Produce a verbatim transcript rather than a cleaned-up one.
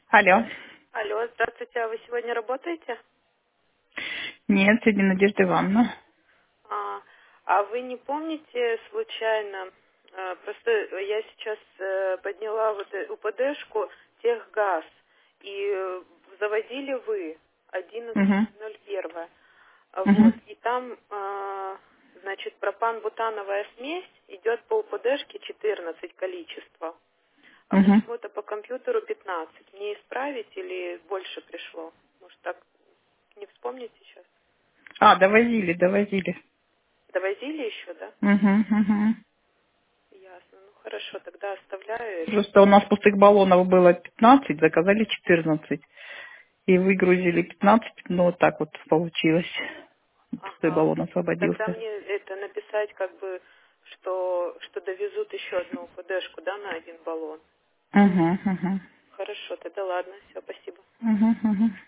Алло. Алло, здравствуйте, а вы сегодня работаете? Нет, сегодня Надежда Ивановна. А, а вы не помните случайно, э, просто я сейчас э, подняла вот э- УПДшку техгаз, и э, заводили вы Угу. одиннадцать ноль один. А Угу. Вот, и там, э, значит, пропан-бутановая смесь идет по УПДшке четырнадцать количество, а Угу. почему-то по компьютеру пятнадцать. Мне исправить или больше пришло? Может, так не вспомните сейчас? А, довозили, довозили. Довозили еще, да? Угу, угу. Ясно. Ну хорошо, тогда оставляю это. Просто у нас пустых баллонов было пятнадцать, заказали четырнадцать. И выгрузили пятнадцать, но вот так вот получилось. Пустой Ага. баллон Тогда освободился. мне это написать, как бы, что, что довезут еще одну ПДшку, да, на один баллон. Угу, угу. Хорошо, тогда ладно, все, спасибо. Угу, угу.